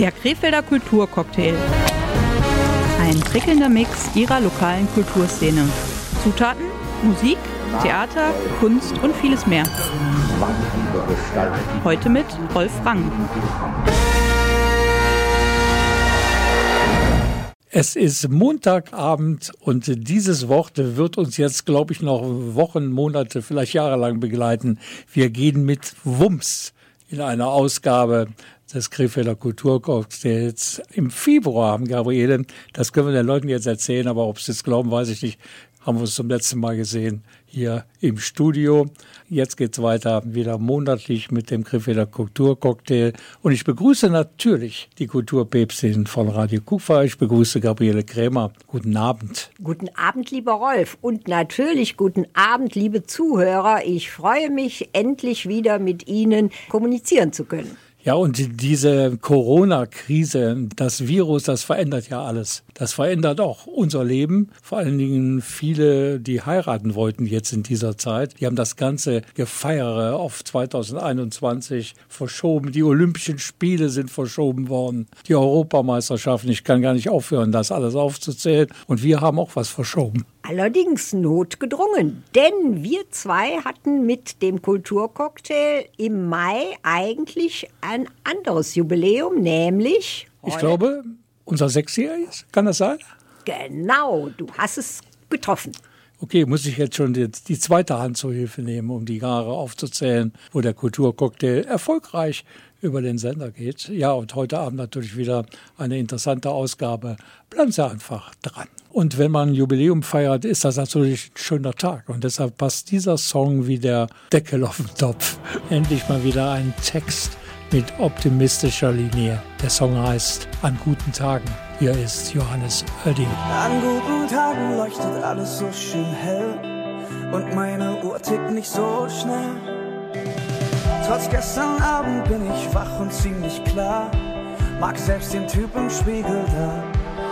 Der Krefelder Kulturcocktail. Ein prickelnder Mix ihrer lokalen Kulturszene. Zutaten, Musik, Theater, Kunst und vieles mehr. Heute mit Rolf Rang. Es ist Montagabend und dieses Wort wird uns jetzt, glaube ich, noch Wochen, Monate, vielleicht jahrelang begleiten. Wir gehen mit Wumms in einer Ausgabe des Krefelder Kulturcocktails im Februar, Gabriele. Das können wir den Leuten jetzt erzählen, aber ob sie es glauben, weiß ich nicht. Haben wir uns zum letzten Mal gesehen hier im Studio. Jetzt geht's weiter, wieder monatlich mit dem Krefelder Kulturcocktail. Und ich begrüße natürlich die Kulturpäpstin von Radio Kufa. Ich begrüße Gabriele Krämer. Guten Abend. Guten Abend, lieber Rolf. Und natürlich guten Abend, liebe Zuhörer. Ich freue mich, endlich wieder mit Ihnen kommunizieren zu können. Ja, und diese Corona-Krise, das Virus, das verändert ja alles. Das verändert auch unser Leben. Vor allen Dingen viele, die heiraten wollten jetzt in dieser Zeit. Die haben das ganze Gefeiere auf 2021 verschoben. Die Olympischen Spiele sind verschoben worden. Die Europameisterschaften. Ich kann gar nicht aufhören, das alles aufzuzählen. Und wir haben auch was verschoben. Allerdings notgedrungen, denn wir zwei hatten mit dem Kulturcocktail im Mai eigentlich ein anderes Jubiläum, nämlich... Ich glaube, unser 6-jähriges, kann das sein? Genau, du hast es getroffen. Okay, muss ich jetzt schon die zweite Hand zur Hilfe nehmen, um die Jahre aufzuzählen, wo der Kulturcocktail erfolgreich über den Sender geht. Ja, und heute Abend natürlich wieder eine interessante Ausgabe. Bleiben Sie einfach dran. Und wenn man ein Jubiläum feiert, ist das natürlich ein schöner Tag. Und deshalb passt dieser Song wie der Deckel auf den Topf. Endlich mal wieder ein Text mit optimistischer Linie. Der Song heißt An guten Tagen. Hier ist Johannes Oerding. An guten Tagen leuchtet alles so schön hell und meine Uhr tickt nicht so schnell. Trotz gestern Abend bin ich wach und ziemlich klar, mag selbst den Typ im Spiegel da.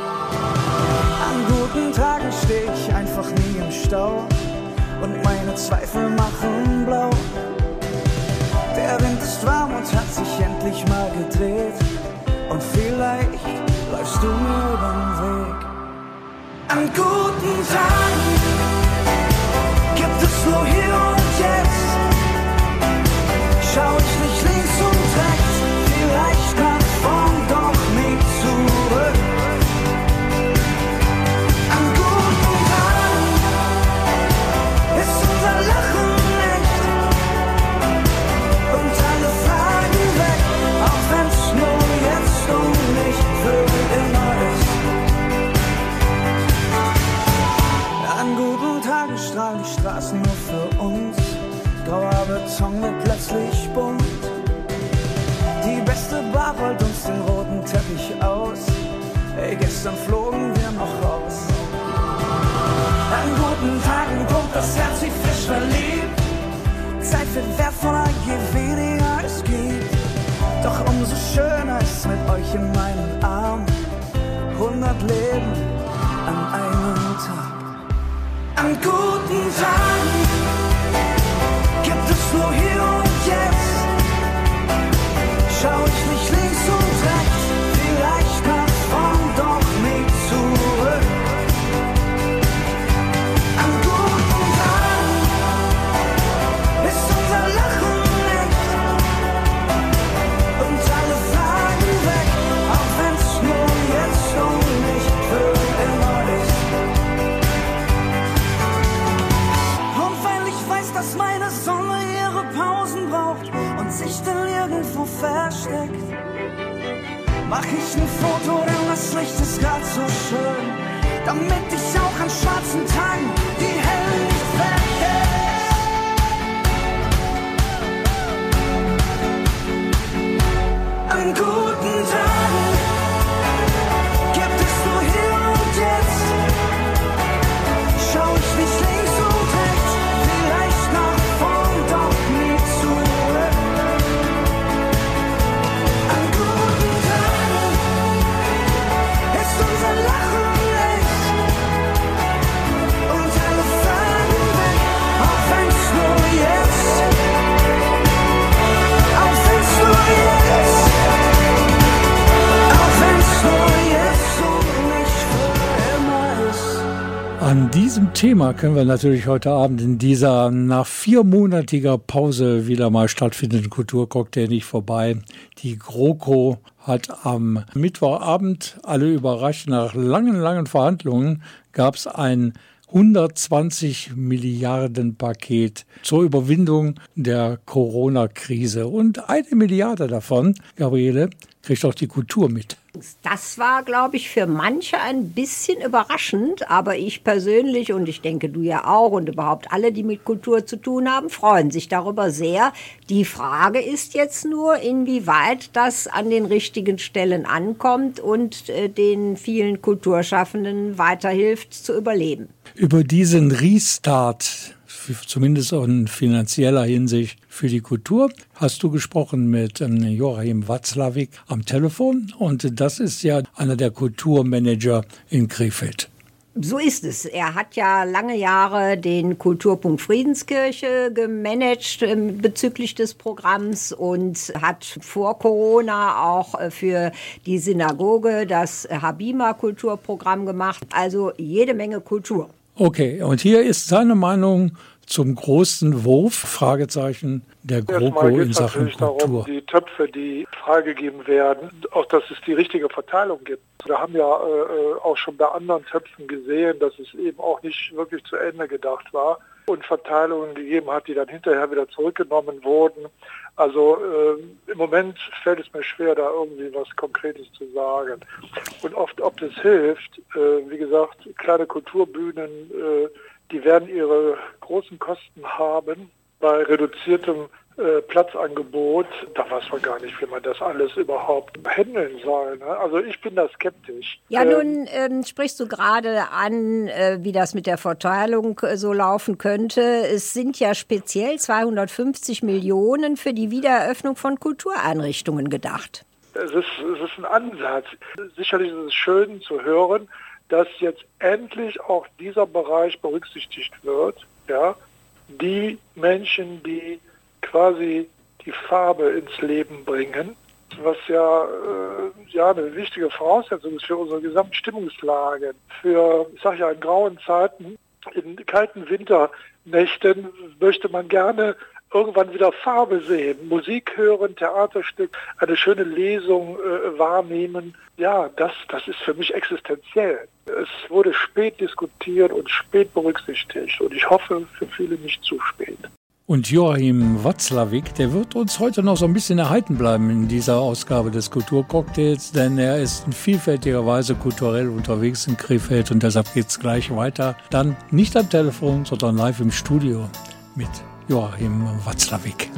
An guten Tagen steh ich einfach nie im Stau und meine Zweifel machen blau. Der Wind ist warm und hat sich endlich mal gedreht und vielleicht läufst du mir übern Weg. An guten Tagen gibt es nur hier und jetzt. Schau ich nicht links und rechts, vielleicht nach vorn, doch nie zurück. An guten Tagen ist unser Lachen echt und alle Fragen weg, auch wenn's nur jetzt und nicht für immer ist. An guten Tagen strahlen die Straßen nur für uns. Grauer Beton wird plötzlich bunt. Die beste Bar rollt uns den roten Teppich aus. Ey, gestern flogen wir noch raus. An guten Tagen pumpt das Herz wie frisch verliebt. Zeit wird wertvoller, je weniger es gibt. Doch umso schöner ist mit euch in meinen Armen. 100 Leben an einem Tag. An guten Tagen gibt es nur hier und jetzt. Schau ich nicht links und rechts, vielleicht nach vorn, doch nie zurück. An guten Tagen ist unser Lachen echt und alle Fragen weg, auch wenn's nur jetzt und nicht für immer ist. Und weil ich weiß, dass meine Sonne ihre Pausen braucht und sich dann irgendwo versteckt, mach ich ein Foto, denn das Licht ist grad so schön, damit ich auch an schwarzen Tagen die hellen nicht vergesse. An guten Tagen gibt es nur hier und jetzt. Schau ich nicht links und rechts, vielleicht nach vorn, doch nie zurück. An guten Tagen ist unser Lachen echt An diesem Thema können wir natürlich heute Abend in dieser nach 4-monatiger Pause wieder mal stattfindenden Kulturcocktail nicht vorbei. Die GroKo hat am Mittwochabend alle überrascht. Nach langen Verhandlungen gab es ein 120 Milliarden Paket zur Überwindung der Corona-Krise. Und 1 Milliarde davon, Gabriele, kriegt auch die Kultur mit. Das war, glaube ich, für manche ein bisschen überraschend, aber ich persönlich und ich denke du ja auch und überhaupt alle, die mit Kultur zu tun haben, freuen sich darüber sehr. Die Frage ist jetzt nur, inwieweit das an den richtigen Stellen ankommt und den vielen Kulturschaffenden weiterhilft zu überleben. Über diesen Restart, zumindest auch in finanzieller Hinsicht für die Kultur, hast du gesprochen mit Joachim Watzlawick am Telefon. Und das ist ja einer der Kulturmanager in Krefeld. So ist es. Er hat ja lange Jahre den Kulturpunkt Friedenskirche gemanagt bezüglich des Programms und hat vor Corona auch für die Synagoge das Habima-Kulturprogramm gemacht. Also jede Menge Kultur. Okay, und hier ist seine Meinung zum großen Wurf, Fragezeichen, der GroKo in Sachen Kultur. Darum, die Töpfe, die freigegeben werden, auch dass es die richtige Verteilung gibt. Wir haben ja auch schon bei anderen Töpfen gesehen, dass es eben auch nicht wirklich zu Ende gedacht war und Verteilungen gegeben hat, die dann hinterher wieder zurückgenommen wurden. Also im Moment fällt es mir schwer, da irgendwie was Konkretes zu sagen. Und oft, ob das hilft, wie gesagt, kleine Kulturbühnen, die werden ihre großen Kosten haben bei reduziertem Platzangebot. Da weiß man gar nicht, wie man das alles überhaupt handeln soll. Ne? Also ich bin da skeptisch. Ja, nun sprichst du gerade an, wie das mit der Verteilung so laufen könnte. Es sind ja speziell 250 Millionen für die Wiedereröffnung von Kultureinrichtungen gedacht. Es ist ein Ansatz. Sicherlich ist es schön zu hören, dass jetzt endlich auch dieser Bereich berücksichtigt wird. Ja? Die Menschen, die quasi die Farbe ins Leben bringen, was ja eine wichtige Voraussetzung ist für unsere gesamte Stimmungslage. Für, ich sage ja, in grauen Zeiten, in kalten Winternächten möchte man gerne irgendwann wieder Farbe sehen, Musik hören, Theaterstück, eine schöne Lesung wahrnehmen. Ja, das ist für mich existenziell. Es wurde spät diskutiert und spät berücksichtigt und ich hoffe für viele nicht zu spät. Und Joachim Watzlawick, der wird uns heute noch so ein bisschen erhalten bleiben in dieser Ausgabe des Kulturcocktails, denn er ist in vielfältiger Weise kulturell unterwegs in Krefeld und deshalb geht es gleich weiter. Dann nicht am Telefon, sondern live im Studio mit Joachim Watzlawick.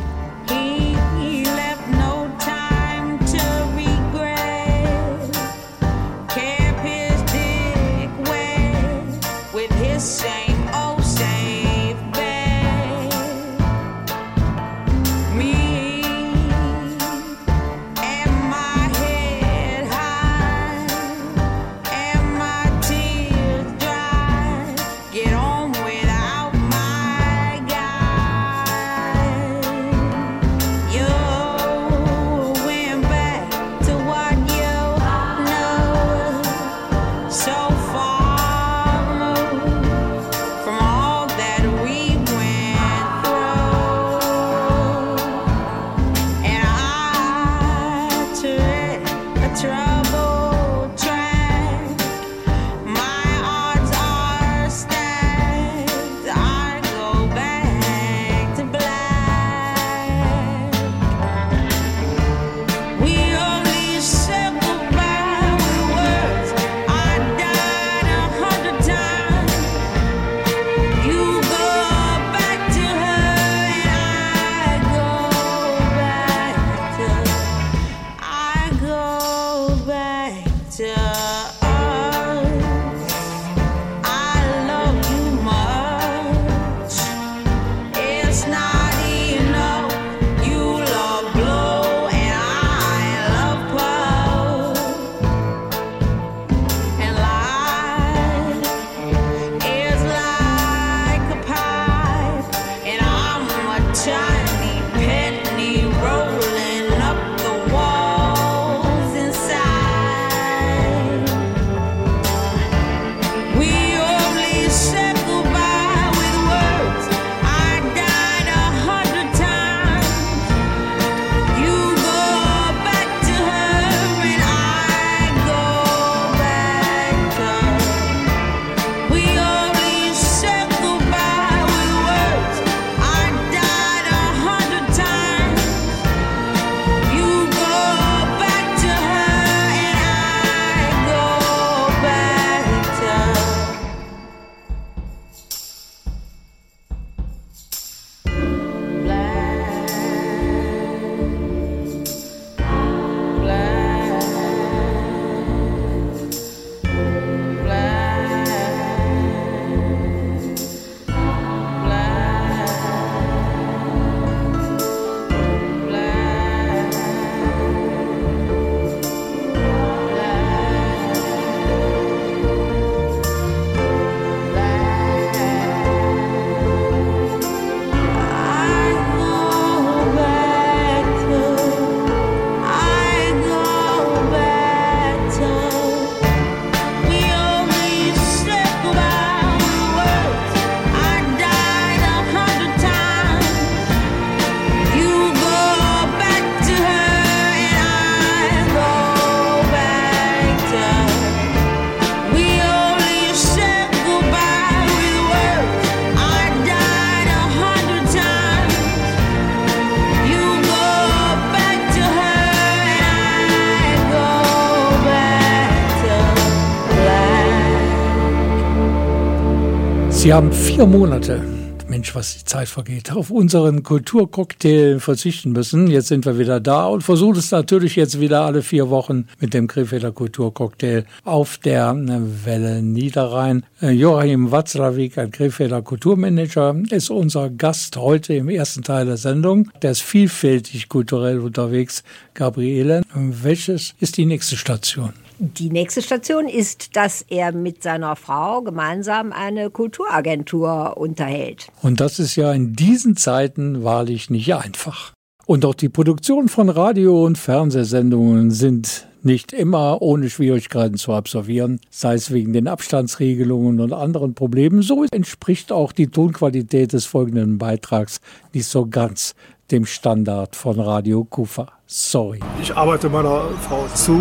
Sie haben 4 Monate, Mensch, was die Zeit vergeht, auf unseren Kulturcocktail verzichten müssen. Jetzt sind wir wieder da und versuchen es natürlich jetzt wieder alle 4 Wochen mit dem Krefelder Kulturcocktail auf der Welle Niederrhein. Joachim Watzlawick, ein Krefelder Kulturmanager, ist unser Gast heute im ersten Teil der Sendung. Der ist vielfältig kulturell unterwegs. Gabriele, welches ist die nächste Station? Die nächste Station ist, dass er mit seiner Frau gemeinsam eine Kulturagentur unterhält. Und das ist ja in diesen Zeiten wahrlich nicht einfach. Und auch die Produktion von Radio- und Fernsehsendungen sind nicht immer ohne Schwierigkeiten zu absolvieren, sei es wegen den Abstandsregelungen und anderen Problemen. So entspricht auch die Tonqualität des folgenden Beitrags nicht so ganz dem Standard von Radio Kufa. Sorry. Ich arbeite meiner Frau zu.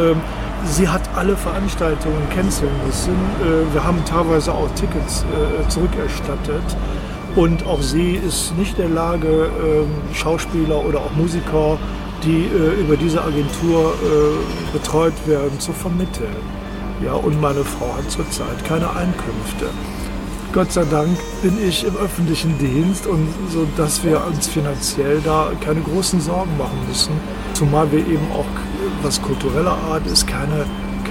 Sie hat alle Veranstaltungen canceln müssen. Wir haben teilweise auch Tickets zurückerstattet. Und auch sie ist nicht in der Lage, Schauspieler oder auch Musiker, die über diese Agentur betreut werden, zu vermitteln. Ja, und meine Frau hat zurzeit keine Einkünfte. Gott sei Dank bin ich im öffentlichen Dienst und so, dass wir uns finanziell da keine großen Sorgen machen müssen. Zumal wir eben auch, was kultureller Art ist, keine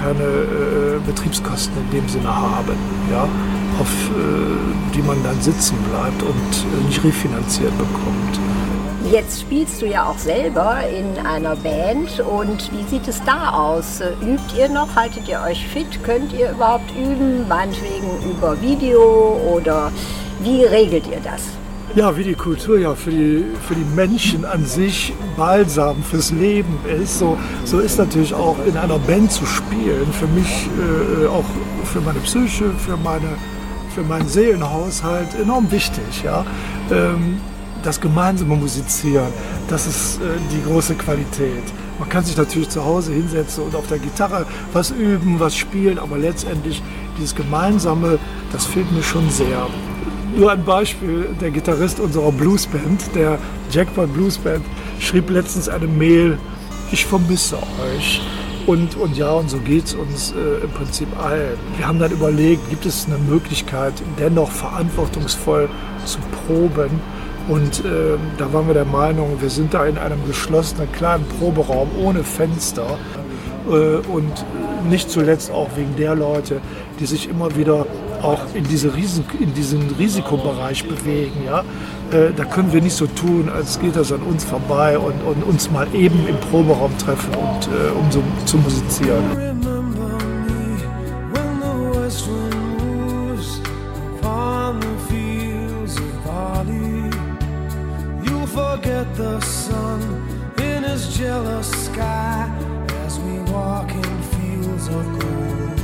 Betriebskosten in dem Sinne haben, ja, auf die man dann sitzen bleibt und nicht refinanziert bekommt. Jetzt spielst du ja auch selber in einer Band und wie sieht es da aus? Übt ihr noch? Haltet ihr euch fit? Könnt ihr überhaupt üben? Meinetwegen über Video oder wie regelt ihr das? Ja, wie die Kultur ja für die Menschen an sich Balsam fürs Leben ist, so ist natürlich auch in einer Band zu spielen für mich, auch für meine Psyche, für meinen Seelenhaushalt enorm wichtig. Ja? Das gemeinsame Musizieren, das ist die große Qualität. Man kann sich natürlich zu Hause hinsetzen und auf der Gitarre was üben, was spielen, aber letztendlich dieses Gemeinsame, das fehlt mir schon sehr. Nur ein Beispiel, der Gitarrist unserer Bluesband, der Jackpot Bluesband, schrieb letztens eine Mail, ich vermisse euch. Und so geht es uns im Prinzip allen. Wir haben dann überlegt, gibt es eine Möglichkeit, dennoch verantwortungsvoll zu proben. Und da waren wir der Meinung, wir sind da in einem geschlossenen kleinen Proberaum ohne Fenster und nicht zuletzt auch wegen der Leute, die sich immer wieder auch in diesen Risikobereich bewegen. Ja? Da können wir nicht so tun, als geht das an uns vorbei und uns mal eben im Proberaum treffen und um so zu musizieren. Forget the sun in his jealous sky as we walk in fields of gold.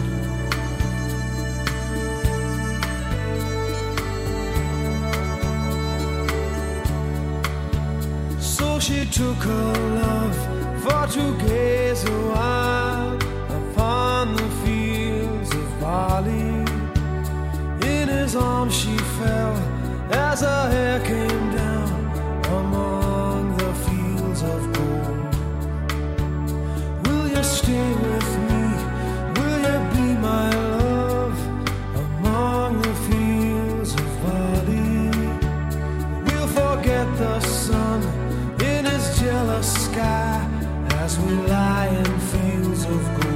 So she took her love for to gaze a while upon the fields of barley. In his arms she fell as her hair came down among the fields of gold. Will you stay with me? Will you be my love among the fields of barley? We'll forget the sun in his jealous sky as we lie in fields of gold.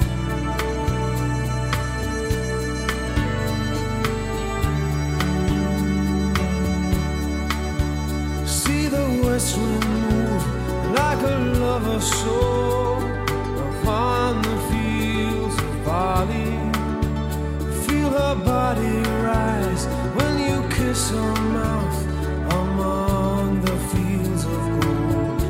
West wind move like a lover's soul upon the fields of barley. Feel her body rise when you kiss her mouth among the fields of gold.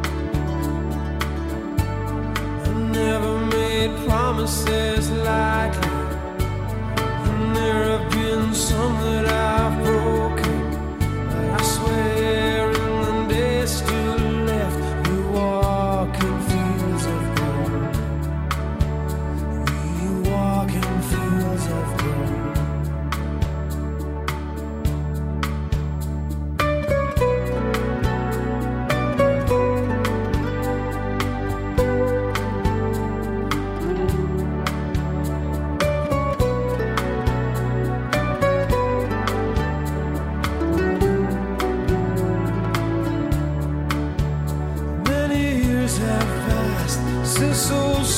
I never made promises lightly, and there have been some that I've broken, but I swear still left, we walk in fields of gold. We walk in fields of gold.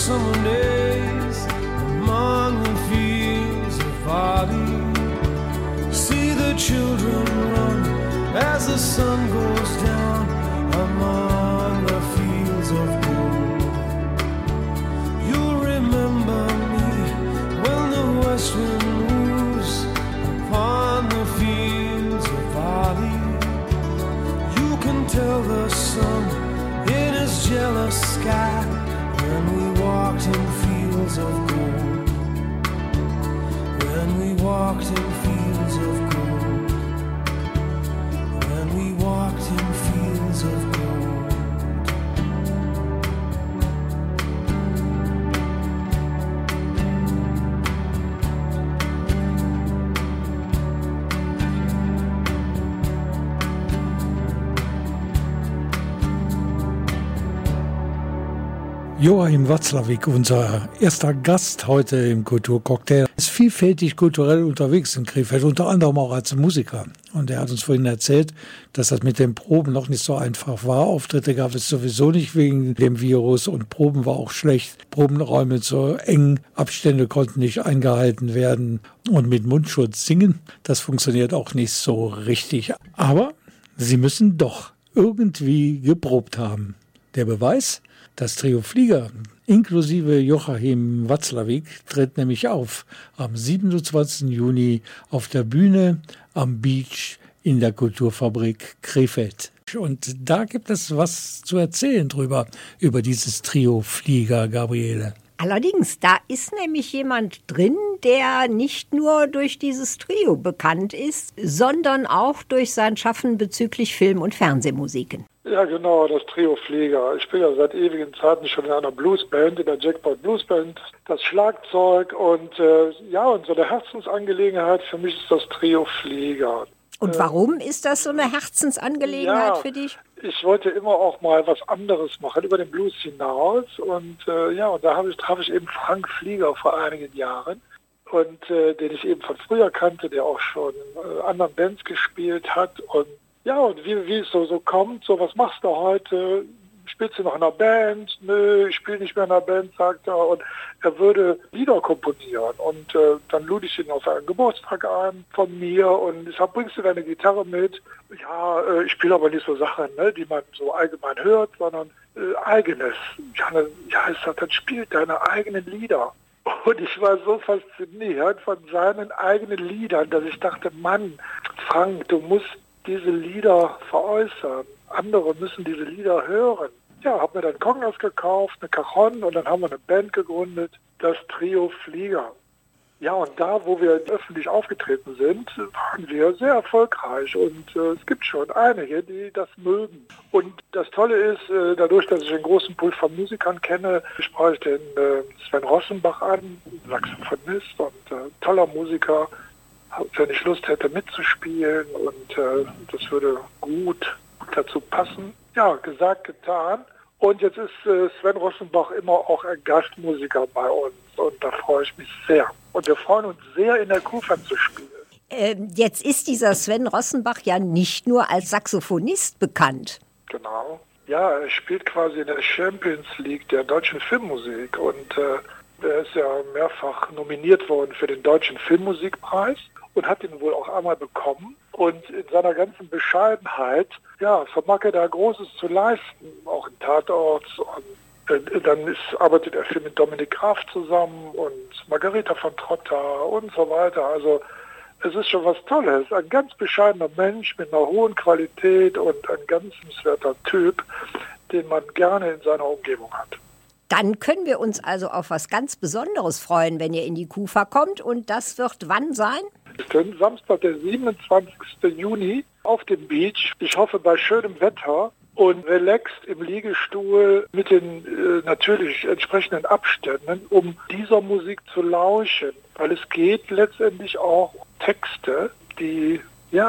summer days among the fields of barley. See the children run as the sun goes down among the fields of gold. You'll remember me when the west wind moves upon the fields of barley. You can tell the sun in his jealous sky when we walked in fields of gold. When we walked in fields of gold. When we walked in fields of gold. Joachim Watzlawick, unser erster Gast heute im Kulturcocktail, ist vielfältig kulturell unterwegs in Krefeld, unter anderem auch als Musiker. Und er hat uns vorhin erzählt, dass das mit den Proben noch nicht so einfach war. Auftritte gab es sowieso nicht wegen dem Virus und Proben war auch schlecht. Probenräume zu eng, Abstände konnten nicht eingehalten werden. Und mit Mundschutz singen, das funktioniert auch nicht so richtig. Aber sie müssen doch irgendwie geprobt haben. Der Beweis? Das Trio Flieger, inklusive Joachim Watzlawick, tritt nämlich auf am 27. Juni auf der Bühne am Beach in der Kulturfabrik Krefeld. Und da gibt es was zu erzählen über dieses Trio Flieger, Gabriele. Allerdings, da ist nämlich jemand drin, der nicht nur durch dieses Trio bekannt ist, sondern auch durch sein Schaffen bezüglich Film- und Fernsehmusiken. Ja, genau, das Trio Flieger. Ich bin ja seit ewigen Zeiten schon in einer Bluesband, in der Jackpot Bluesband, das Schlagzeug und und so eine Herzensangelegenheit für mich ist das Trio Flieger. Und warum ist das so eine Herzensangelegenheit für dich? Ich wollte immer auch mal was anderes machen, über den Blues hinaus. Und und da traf ich eben Frank Flieger vor einigen Jahren, und den ich eben von früher kannte, der auch schon in anderen Bands gespielt hat. Und ja, und wie es so kommt, so, was machst du heute? Spielst du noch in einer Band? Nö, ich spiele nicht mehr in einer Band, sagt er. Und er würde Lieder komponieren. Und dann lud ich ihn auf einen Geburtstag ein von mir. Und ich sag, bringst du deine Gitarre mit? Ja, ich spiele aber nicht so Sachen, ne, die man so allgemein hört, sondern eigenes. Ja, ich sag, dann spiel deine eigenen Lieder. Und ich war so fasziniert von seinen eigenen Liedern, dass ich dachte, Mann, Frank, du musst diese Lieder veräußern. Andere müssen diese Lieder hören. Ja, habe mir dann Congas gekauft, eine Cajon, und dann haben wir eine Band gegründet, das Trio Flieger. Ja, und da, wo wir öffentlich aufgetreten sind, waren wir sehr erfolgreich, und es gibt schon einige, die das mögen. Und das Tolle ist, dadurch, dass ich einen großen Pool von Musikern kenne, sprach ich den Sven Rossenbach an, Saxophonist und toller Musiker, wenn ich Lust hätte mitzuspielen, und das würde gut dazu passen. Ja, gesagt, getan. Und jetzt ist Sven Rossenbach immer auch ein Gastmusiker bei uns, und da freue ich mich sehr. Und wir freuen uns sehr, in der Kufa zu spielen. Jetzt ist dieser Sven Rossenbach ja nicht nur als Saxophonist bekannt. Genau. Ja, er spielt quasi in der Champions League der deutschen Filmmusik, und er ist ja mehrfach nominiert worden für den Deutschen Filmmusikpreis und hat ihn wohl auch einmal bekommen. Und in seiner ganzen Bescheidenheit, ja, vermag er da Großes zu leisten, auch in Tatorts. Und dann arbeitet er viel mit Dominik Graf zusammen und Margareta von Trotta und so weiter. Also es ist schon was Tolles. Ein ganz bescheidener Mensch mit einer hohen Qualität und ein ganz liebenswerter Typ, den man gerne in seiner Umgebung hat. Dann können wir uns also auf was ganz Besonderes freuen, wenn ihr in die Kufa kommt. Und das wird wann sein? Samstag, der 27. Juni auf dem Beach. Ich hoffe bei schönem Wetter und relaxed im Liegestuhl mit den natürlich entsprechenden Abständen, um dieser Musik zu lauschen. Weil es geht letztendlich auch um Texte, die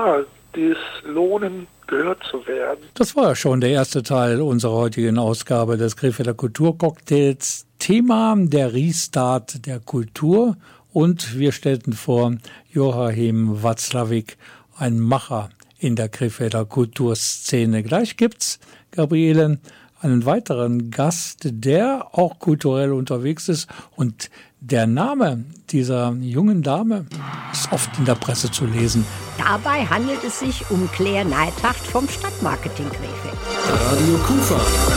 es lohnen, gehört zu werden. Das war ja schon der erste Teil unserer heutigen Ausgabe des Krefelder Kulturcocktails. Thema der Restart der Kultur. Und wir stellten vor Joachim Watzlawick, ein Macher in der Krefelder Kulturszene. Gleich gibt's, Gabriele, einen weiteren Gast, der auch kulturell unterwegs ist. Und der Name dieser jungen Dame ist oft in der Presse zu lesen. Dabei handelt es sich um Claire Neithacht vom Stadtmarketing Krefeld. Radio Kufa.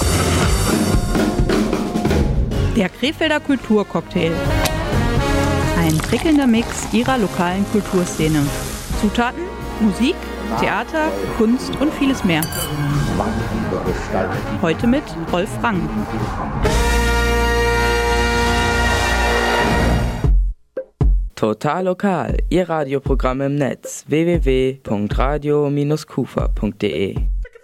Der Krefelder Kulturcocktail. Ein prickelnder Mix ihrer lokalen Kulturszene. Zutaten, Musik, Theater, Kunst und vieles mehr. Heute mit Rolf Rang. Total lokal, Ihr Radioprogramm im Netz www.radio-kufa.de.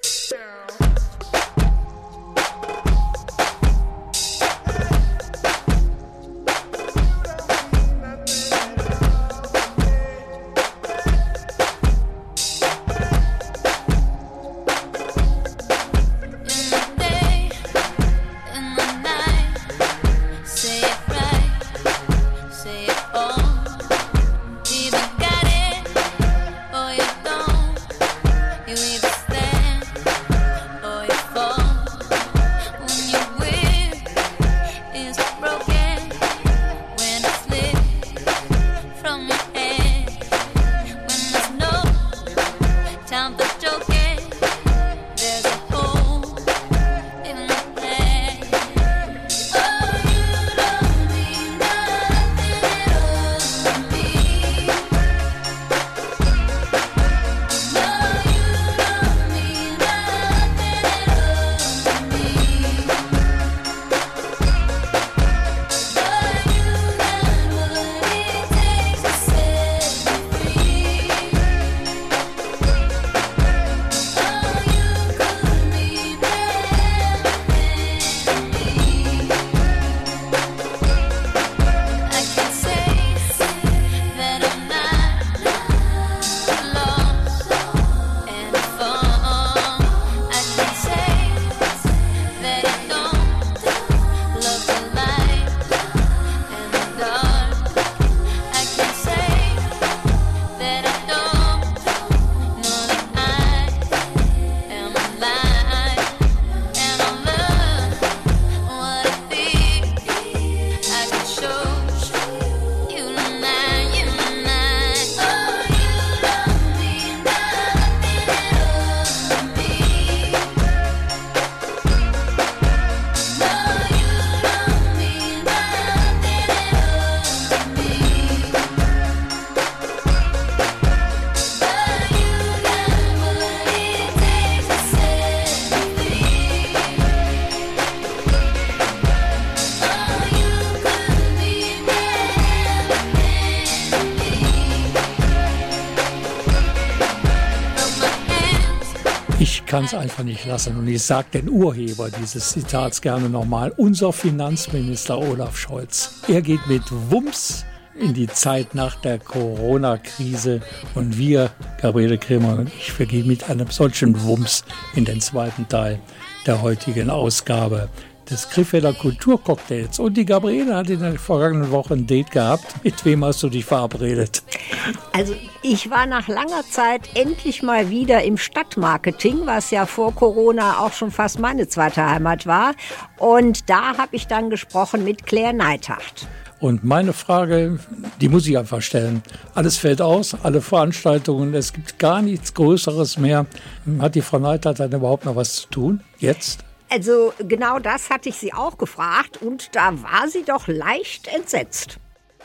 Ich kann es einfach nicht lassen und ich sage den Urheber dieses Zitats gerne nochmal, unser Finanzminister Olaf Scholz. Er geht mit Wumms in die Zeit nach der Corona-Krise und wir, Gabriele Kremer und ich, wir gehen mit einem solchen Wumms in den zweiten Teil der heutigen Ausgabe des Krefelder Kulturcocktails. Und die Gabriele hat in der vergangenen Woche ein Date gehabt. Mit wem hast du dich verabredet? Also ich war nach langer Zeit endlich mal wieder im Stadtmarketing, was ja vor Corona auch schon fast meine zweite Heimat war. Und da habe ich dann gesprochen mit Claire Neithacht. Und meine Frage, die muss ich einfach stellen. Alles fällt aus, alle Veranstaltungen, es gibt gar nichts Größeres mehr. Hat die Frau Neithacht dann überhaupt noch was zu tun? Jetzt? Also genau das hatte ich sie auch gefragt und da war sie doch leicht entsetzt.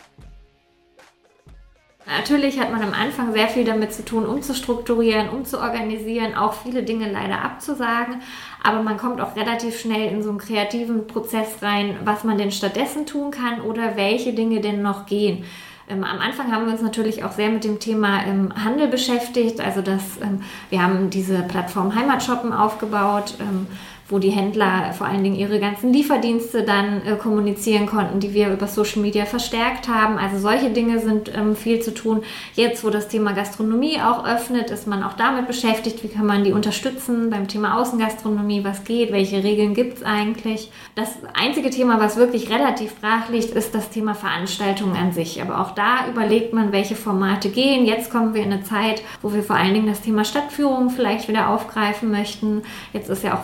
Natürlich hat man am Anfang sehr viel damit zu tun, umzustrukturieren, umzuorganisieren, auch viele Dinge leider abzusagen. Aber man kommt auch relativ schnell in so einen kreativen Prozess rein, was man denn stattdessen tun kann oder welche Dinge denn noch gehen. Am Anfang haben wir uns natürlich auch sehr mit dem Thema Handel beschäftigt. Also wir haben diese Plattform Heimatshoppen aufgebaut, wo die Händler vor allen Dingen ihre ganzen Lieferdienste dann kommunizieren konnten, die wir über Social Media verstärkt haben. Also solche Dinge sind viel zu tun. Jetzt, wo das Thema Gastronomie auch öffnet, ist man auch damit beschäftigt, wie kann man die unterstützen beim Thema Außengastronomie, was geht, welche Regeln gibt es eigentlich. Das einzige Thema, was wirklich relativ brach liegt, ist das Thema Veranstaltungen an sich. Aber auch da überlegt man, welche Formate gehen. Jetzt kommen wir in eine Zeit, wo wir vor allen Dingen das Thema Stadtführung vielleicht wieder aufgreifen möchten. Jetzt ist ja auch wieder erlaubt,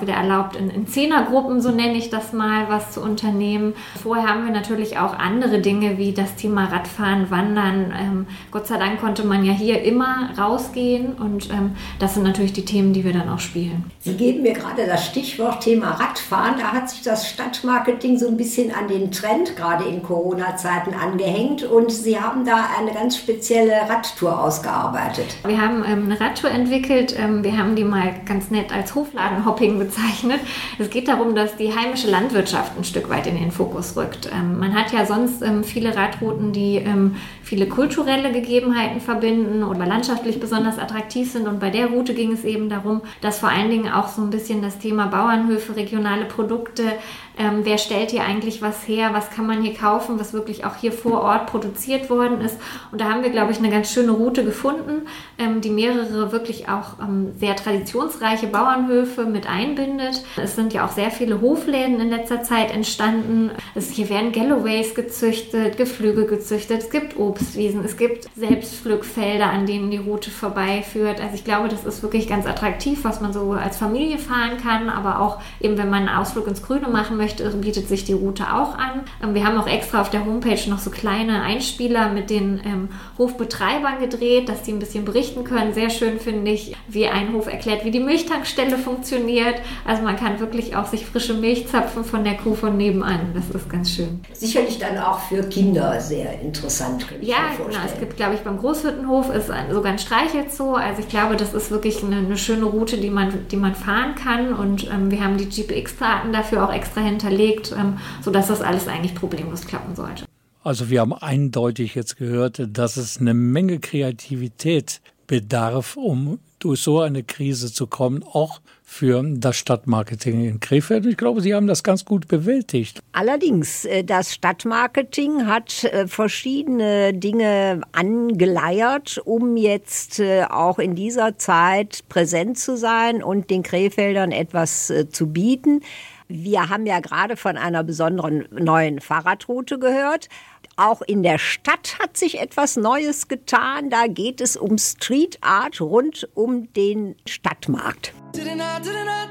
überhaupt in Zehnergruppen, so nenne ich das mal, was zu unternehmen. Vorher haben wir natürlich auch andere Dinge wie das Thema Radfahren, Wandern. Gott sei Dank konnte man ja hier immer rausgehen und das sind natürlich die Themen, die wir dann auch spielen. Sie geben mir gerade das Stichwort Thema Radfahren. Da hat sich das Stadtmarketing so ein bisschen an den Trend gerade in Corona-Zeiten angehängt und Sie haben da eine ganz spezielle Radtour ausgearbeitet. Wir haben eine Radtour entwickelt. Wir haben die mal ganz nett als Hofladenhopping bezeichnet. Es geht darum, dass die heimische Landwirtschaft ein Stück weit in den Fokus rückt. Man hat ja sonst viele Radrouten, die viele kulturelle Gegebenheiten verbinden oder landschaftlich besonders attraktiv sind. Und bei der Route ging es eben darum, dass vor allen Dingen auch so ein bisschen das Thema Bauernhöfe, regionale Produkte, wer stellt hier eigentlich was her, was kann man hier kaufen, was wirklich auch hier vor Ort produziert worden ist. Und da haben wir, glaube ich, eine ganz schöne Route gefunden, die mehrere wirklich auch sehr traditionsreiche Bauernhöfe mit einbindet. Es sind ja auch sehr viele Hofläden in letzter Zeit entstanden. Hier werden Galloways gezüchtet, Geflügel gezüchtet, es gibt Obstwiesen, es gibt Selbstpflückfelder, an denen die Route vorbeiführt. Also ich glaube, das ist wirklich ganz attraktiv, was man so als Familie fahren kann, aber auch eben, wenn man einen Ausflug ins Grüne machen möchte, bietet sich die Route auch an. Wir haben auch extra auf der Homepage noch so kleine Einspieler mit den Hofbetreibern gedreht, dass die ein bisschen berichten können. Sehr schön finde ich, wie ein Hof erklärt, wie die Milchtankstelle funktioniert. Also man kann wirklich auch sich frische Milch zapfen von der Kuh von nebenan. Das ist ganz schön. Sicherlich dann auch für Kinder sehr interessant, könnte ich mir vorstellen. Ja, genau. Es gibt, glaube ich, beim Großhüttenhof ist sogar ein Streichelzoo. Also ich glaube, das ist wirklich eine schöne Route, die man fahren kann. Und wir haben die GPX-Daten dafür auch extra hinterlegt, sodass das alles eigentlich problemlos klappen sollte. Also wir haben eindeutig jetzt gehört, dass es eine Menge Kreativität bedarf, um durch so eine Krise zu kommen, auch für das Stadtmarketing in Krefeld. Ich glaube, Sie haben das ganz gut bewältigt. Allerdings, das Stadtmarketing hat verschiedene Dinge angeleiert, um jetzt auch in dieser Zeit präsent zu sein und den Krefeldern etwas zu bieten. Wir haben ja gerade von einer besonderen neuen Fahrradroute gehört. Auch in der Stadt hat sich etwas Neues getan. Da geht es um Street Art rund um den Stadtmarkt. Didn't I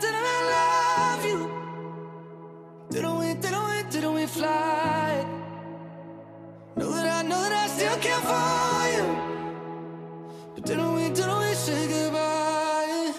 love you? Didn't we fly? Know that I still care for you. But didn't we say goodbye?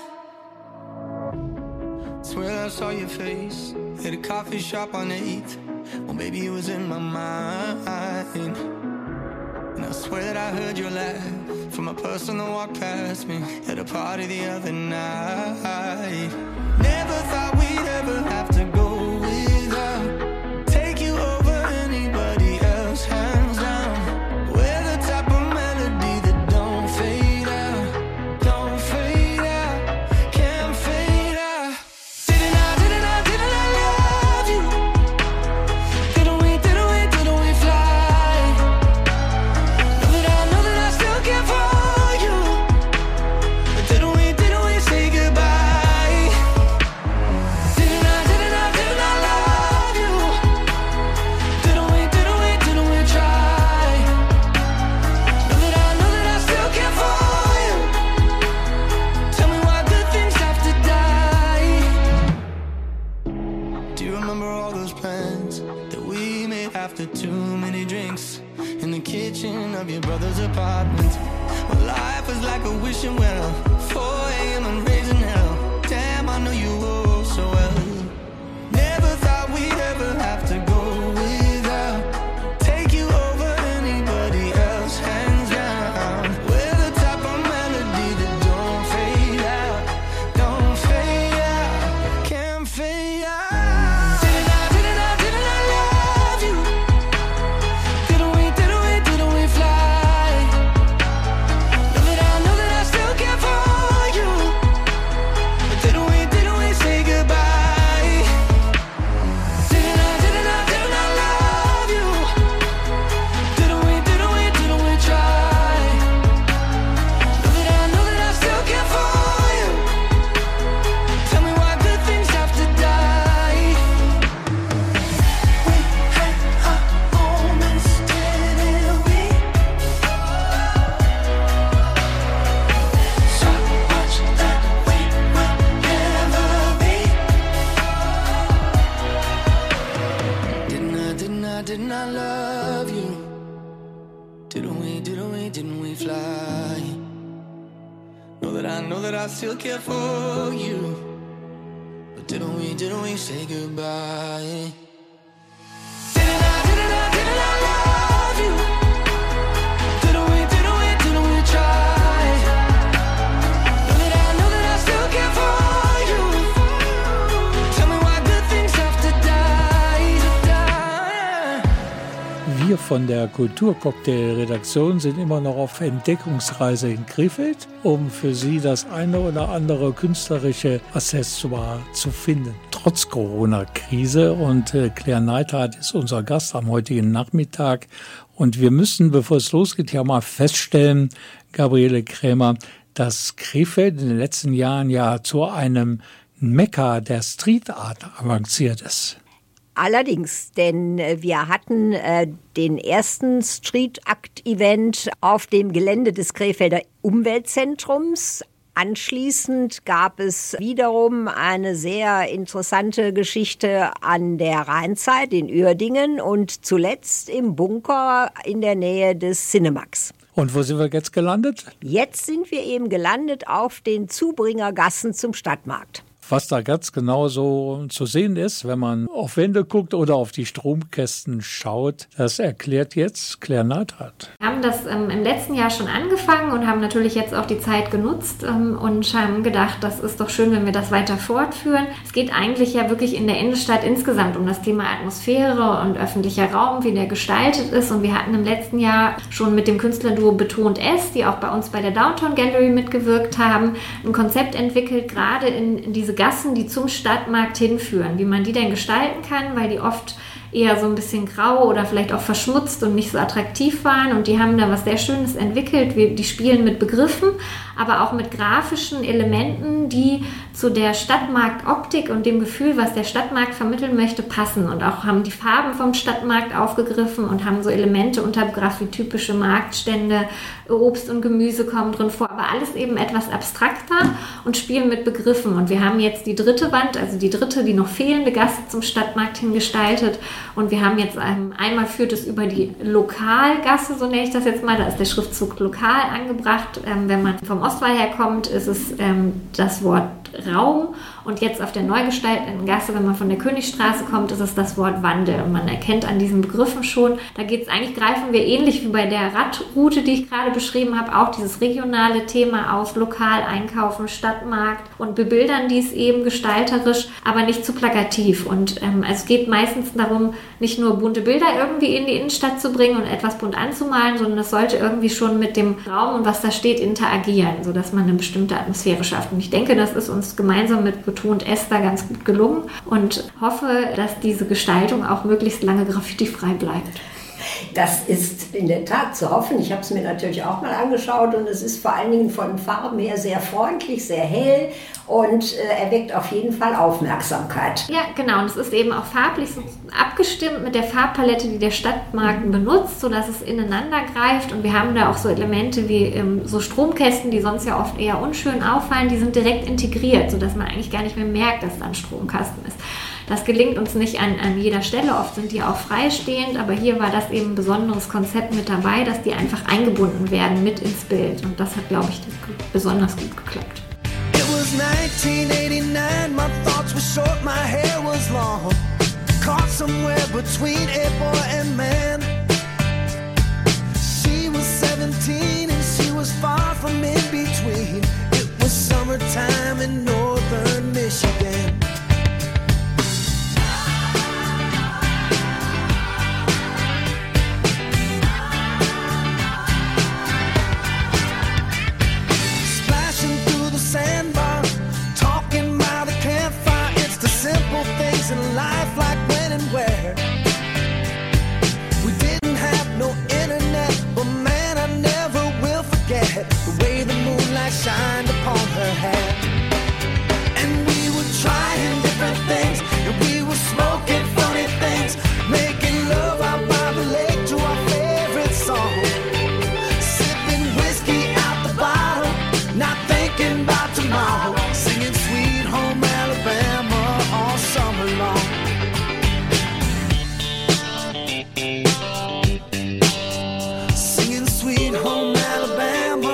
Swear I saw your face at a coffee shop on 8th. Well, maybe it was in my mind. And I swear that I heard your laugh from a person that walked past me at a party the other night. Never thought we'd ever have to go without. Take you over anybody else, hands down. We're the type of melody that don't fade out, don't fade out, can't fade out. Didn't I love you? Didn't we fly? Know that I still care for you. But didn't we say goodbye? Didn't I love you? Didn't we try? Know that I still care for you. Tell me why good things have to die. Do you remember all those plans that we made after too many drinks in the kitchen of your brother's apartment? Well, life was like a wishing well, 4 a.m. and raising hell. Damn, I know you all so well. Never thought we'd ever have to go without. Take you over anybody else, hands down. We're the type of melody that don't fade out, don't fade out, can't fade out. Didn't I love you? Didn't we fly? Know that I still care for die. Know that I still care for you. But didn't we say goodbye? Didn't I love you? Didn't we try? Know that I still care for you. Tell me why good things have to die. Wir von der Kulturcocktail-Redaktion sind immer noch auf Entdeckungsreise in Krefeld, um für Sie das eine oder andere künstlerische Accessoire zu finden. Trotz Corona-Krise. Und Claire Neidhardt ist unser Gast am heutigen Nachmittag. Und wir müssen, bevor es losgeht, ja mal feststellen, Gabriele Krämer, dass Krefeld in den letzten Jahren ja zu einem Mekka der Street Art avanciert ist. Allerdings, denn wir hatten den ersten Street-Act-Event auf dem Gelände des Krefelder Umweltzentrums. Anschließend gab es wiederum eine sehr interessante Geschichte an der Rheinzeit in Uerdingen und zuletzt im Bunker in der Nähe des Cinemax. Und wo sind wir jetzt gelandet? Jetzt sind wir eben gelandet auf den Zubringergassen zum Stadtmarkt. Was da ganz genau so zu sehen ist, wenn man auf Wände guckt oder auf die Stromkästen schaut, das erklärt jetzt Claire Neidhardt. Wir haben das im letzten Jahr schon angefangen und haben natürlich jetzt auch die Zeit genutzt und haben gedacht, das ist doch schön, wenn wir das weiter fortführen. Es geht eigentlich ja wirklich in der Innenstadt insgesamt um das Thema Atmosphäre und öffentlicher Raum, wie der gestaltet ist. Und wir hatten im letzten Jahr schon mit dem Künstlerduo Betont S, die auch bei uns bei der Downtown Gallery mitgewirkt haben, ein Konzept entwickelt, gerade in diese Gassen, die zum Stadtmarkt hinführen, wie man die denn gestalten kann, weil die oft eher so ein bisschen grau oder vielleicht auch verschmutzt und nicht so attraktiv waren. Und die haben da was sehr Schönes entwickelt. Die spielen mit Begriffen, aber auch mit grafischen Elementen, die zu der Stadtmarktoptik und dem Gefühl, was der Stadtmarkt vermitteln möchte, passen. Und auch haben die Farben vom Stadtmarkt aufgegriffen und haben so Elemente untergebracht wie typische Marktstände, Obst und Gemüse kommen drin vor, aber alles eben etwas abstrakter und spielen mit Begriffen. Und wir haben jetzt die dritte Wand, also die dritte, die noch fehlende Gasse zum Stadtmarkt hin gestaltet. Und wir haben jetzt einmal führt es über die Lokalgasse, so nenne ich das jetzt mal, da ist der Schriftzug lokal angebracht. Wenn man vom Ostwall herkommt, ist es das Wort Raum. Und jetzt auf der neu gestalteten Gasse, wenn man von der Königstraße kommt, ist es das Wort Wandel. Und man erkennt an diesen Begriffen schon, da geht es eigentlich, greifen wir ähnlich wie bei der Radroute, die ich gerade beschrieben habe, auch dieses regionale Thema auf, lokal einkaufen, Stadtmarkt und bebildern dies eben gestalterisch, aber nicht zu plakativ. Und es geht meistens darum, nicht nur bunte Bilder irgendwie in die Innenstadt zu bringen und etwas bunt anzumalen, sondern es sollte irgendwie schon mit dem Raum und was da steht interagieren, sodass man eine bestimmte Atmosphäre schafft. Und ich denke, das ist uns gemeinsam mit Betont Esther ganz gut gelungen und hoffe, dass diese Gestaltung auch möglichst lange graffiti-frei bleibt. Das ist in der Tat zu hoffen. Ich habe es mir natürlich auch mal angeschaut und es ist vor allen Dingen von Farben her sehr freundlich, sehr hell und erweckt auf jeden Fall Aufmerksamkeit. Ja, genau. Und es ist eben auch farblich so abgestimmt mit der Farbpalette, die der Stadtmarkt benutzt, sodass es ineinander greift. Und wir haben da auch so Elemente wie so Stromkästen, die sonst ja oft eher unschön auffallen, die sind direkt integriert, sodass man eigentlich gar nicht mehr merkt, dass da ein Stromkasten ist. Das gelingt uns nicht an jeder Stelle, oft sind die auch freistehend, aber hier war das eben ein besonderes Konzept mit dabei, dass die einfach eingebunden werden mit ins Bild und das hat, glaube ich, besonders gut geklappt. It was 1989, my thoughts were short, my hair was long, caught somewhere between a boy and man. She was 17 and she was far from in between. It was summertime in northern Michigan. In life like when and where we didn't have no internet, but man, I never will forget the way the moonlight shined upon her hair. And we were trying different things, and we were smoking funny things, making love out by the lake to our favorite song, sipping whiskey out the bottle, not thinking about tomorrow, singing Sweet Home Alabama all summer long. Singing Sweet Home Alabama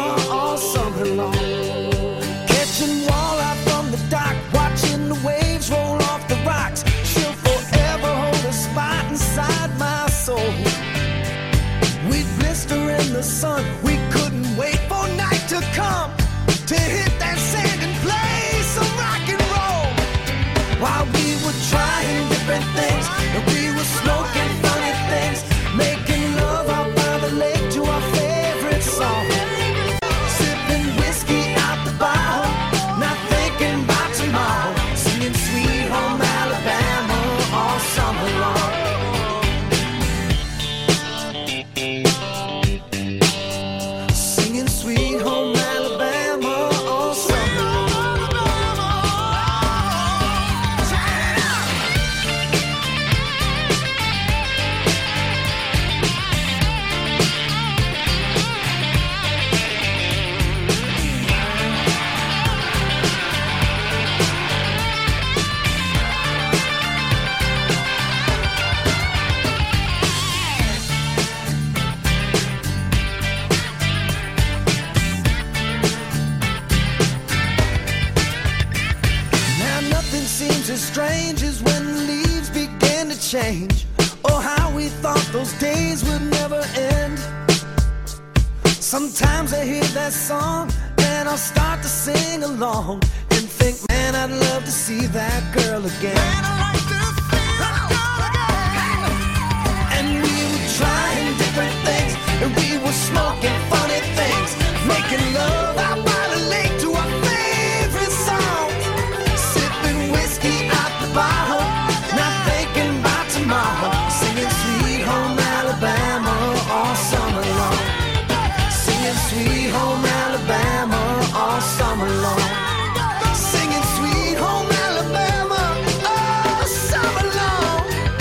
change. Oh, how we thought those days would never end. Sometimes I hear that song and I'll start to sing along and think, man, I'd love to see that girl again. Man, I'd like to see that girl again. And we were trying different things, and we were smoking funny things, making love out by the lake to our favorite song, sipping whiskey out the bottle, not thinking about tomorrow, singing Sweet Home Alabama all summer long, singing Sweet Home Alabama all summer long, singing Sweet Home Alabama all summer long.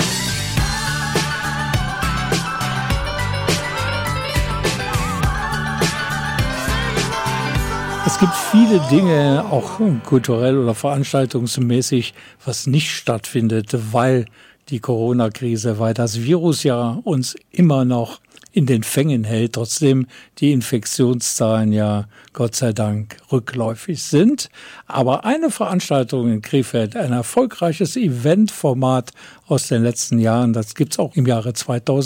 Es gibt viele Dinge, auch kulturell oder veranstaltungsmäßig, was nicht stattfindet, weil die Corona-Krise, weil das Virus ja uns immer noch in den Fängen hält, trotzdem die Infektionszahlen ja Gott sei Dank rückläufig sind. Aber eine Veranstaltung in Krefeld, ein erfolgreiches Eventformat aus den letzten Jahren, das gibt's auch im Jahre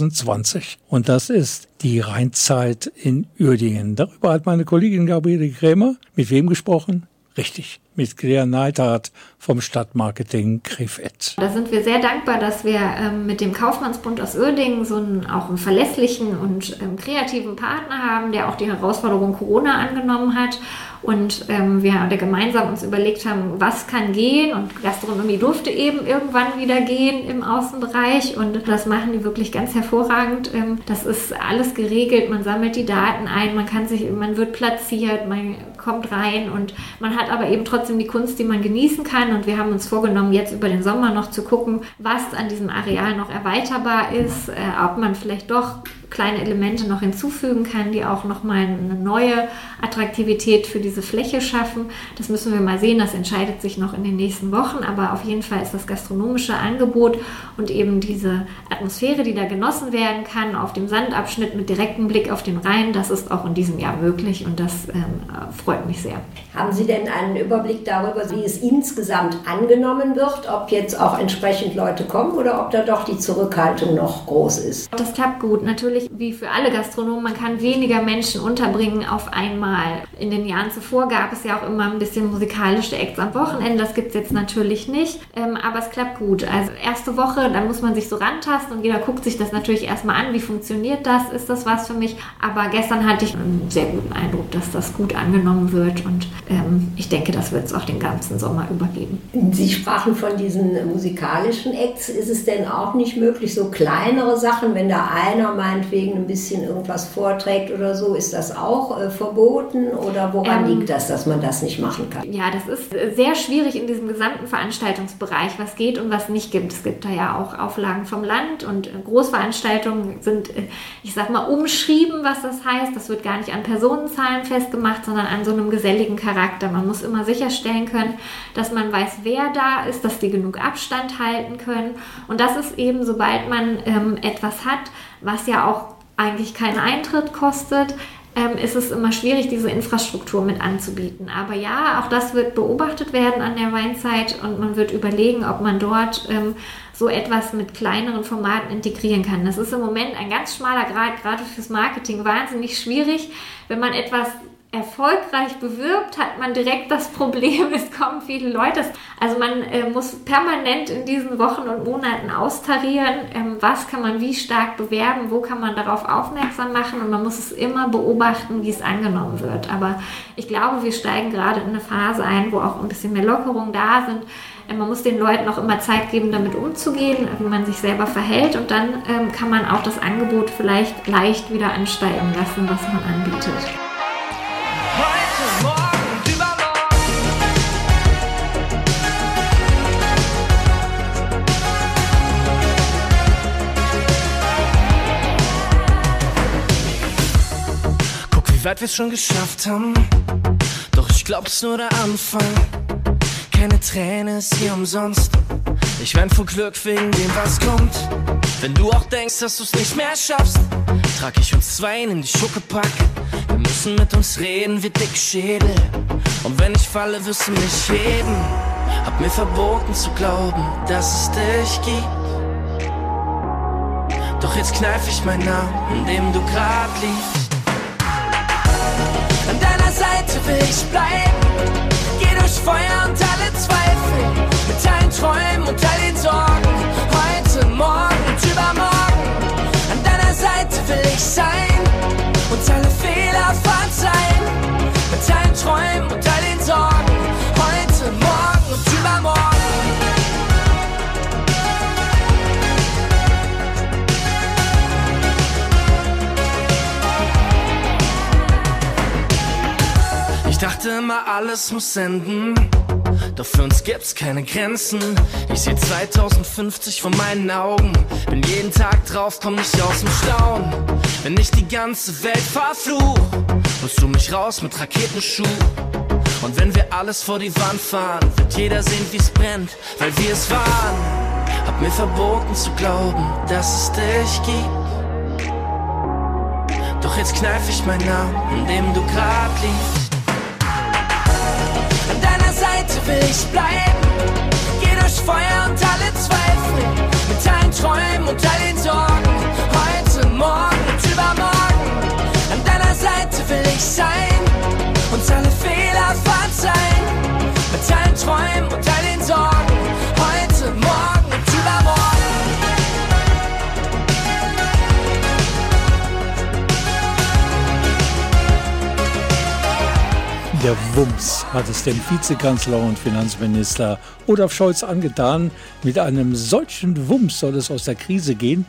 2020. Und das ist die Rheinzeit in Uerdingen. Darüber hat meine Kollegin Gabriele Krämer mit wem gesprochen? Richtig, mit Claire Neidhardt vom Stadtmarketing Krefeld. Da sind wir sehr dankbar, dass wir mit dem Kaufmannsbund aus Uerdingen so einen verlässlichen und kreativen Partner haben, der auch die Herausforderung Corona angenommen hat. Und wir da gemeinsam uns überlegt haben, was kann gehen, und Gastronomie durfte eben irgendwann wieder gehen im Außenbereich, und das machen die wirklich ganz hervorragend. Das ist alles geregelt, man sammelt die Daten ein, man wird platziert, man kommt rein, und man hat aber eben trotzdem die Kunst, die man genießen kann, und wir haben uns vorgenommen, jetzt über den Sommer noch zu gucken, was an diesem Areal noch erweiterbar ist, ob man vielleicht doch kleine Elemente noch hinzufügen kann, die auch nochmal eine neue Attraktivität für diese Fläche schaffen. Das müssen wir mal sehen, das entscheidet sich noch in den nächsten Wochen, aber auf jeden Fall ist das gastronomische Angebot und eben diese Atmosphäre, die da genossen werden kann, auf dem Sandabschnitt mit direktem Blick auf den Rhein, das ist auch in diesem Jahr möglich, und das freut mich sehr. Haben Sie denn einen Überblick darüber, wie es insgesamt angenommen wird, ob jetzt auch entsprechend Leute kommen oder ob da doch die Zurückhaltung noch groß ist? Das klappt gut. Natürlich, wie für alle Gastronomen, man kann weniger Menschen unterbringen auf einmal. In den Jahren zuvor gab es ja auch immer ein bisschen musikalische Acts am Wochenende. Das gibt es jetzt natürlich nicht, aber es klappt gut. Also erste Woche, dann muss man sich so rantasten und jeder guckt sich das natürlich erstmal an. Wie funktioniert das? Ist das was für mich? Aber gestern hatte ich einen sehr guten Eindruck, dass das gut angenommen wird, und ich denke, das wird es auch den ganzen Sommer übergeben. Sie sprachen von diesen musikalischen Acts. Ist es denn auch nicht möglich, so kleinere Sachen, wenn da einer meinetwegen ein bisschen irgendwas vorträgt oder so, ist das auch verboten, oder woran liegt das, dass man das nicht machen kann? Ja, das ist sehr schwierig in diesem gesamten Veranstaltungsbereich, was geht und was nicht gibt. Es gibt da ja auch Auflagen vom Land, und Großveranstaltungen sind, ich sag mal, umschrieben, was das heißt. Das wird gar nicht an Personenzahlen festgemacht, sondern an so einem geselligen Charakter. Man muss immer sicherstellen können, dass man weiß, wer da ist, dass die genug Abstand halten können. Und das ist eben, sobald man etwas hat, was ja auch eigentlich keinen Eintritt kostet, ist es immer schwierig, diese Infrastruktur mit anzubieten. Aber ja, auch das wird beobachtet werden an der Rheinzeit, und man wird überlegen, ob man dort so etwas mit kleineren Formaten integrieren kann. Das ist im Moment ein ganz schmaler Grad, gerade fürs Marketing wahnsinnig schwierig. Wenn man etwas erfolgreich bewirbt, hat man direkt das Problem, es kommen viele Leute. Also man muss permanent in diesen Wochen und Monaten austarieren, was kann man wie stark bewerben, wo kann man darauf aufmerksam machen, und man muss es immer beobachten, wie es angenommen wird. Aber ich glaube, wir steigen gerade in eine Phase ein, wo auch ein bisschen mehr Lockerungen da sind. Man muss den Leuten auch immer Zeit geben, damit umzugehen, wie man sich selber verhält, und dann kann man auch das Angebot vielleicht leicht wieder ansteigen lassen, was man anbietet. Heute, morgen, übermorgen. Guck, wie weit wir es schon geschafft haben. Doch ich glaub, es ist nur der Anfang. Keine Träne ist hier umsonst. Ich wein vor Glück wegen dem, was kommt. Wenn du auch denkst, dass du's nicht mehr schaffst, trag ich uns zwei in die Schuckepack. Wir müssen mit uns reden wie Dickschädel. Und wenn ich falle, wirst du mich heben. Hab mir verboten zu glauben, dass es dich gibt. Doch jetzt kneif ich meinen Namen, in dem du grad liegst. An deiner Seite will ich bleiben, geh durch Feuer und alle Zweifel, mit allen Träumen und all den Sorgen, heute, morgen und übermorgen. An deiner Seite will ich sein, uns alle Fehler verzeihen, mit allen Träumen und all den Sorgen, heute, morgen und übermorgen. Ich dachte immer, alles muss enden, doch für uns gibt's keine Grenzen. Ich seh 2050 vor meinen Augen, bin jeden Tag drauf, komm nicht aus dem Staunen. Wenn ich die ganze Welt verfluch, holst du mich raus mit Raketenschuh. Und wenn wir alles vor die Wand fahren, wird jeder sehen, wie's brennt, weil wir es waren. Hab mir verboten zu glauben, dass es dich gibt. Doch jetzt kneif ich meinen Namen, in dem du grad liegst. An deiner Seite will ich bleiben, geh durch Feuer und alle Zweifel, mit allen Träumen und all den Sorgen, heute, morgen und übermorgen. An deiner Seite will ich sein, uns alle Fehler verzeihen, mit allen Träumen und all den Sorgen, heute, morgen und übermorgen. Der Wumms hat es dem Vizekanzler und Finanzminister Olaf Scholz angetan. Mit einem solchen Wumms soll es aus der Krise gehen.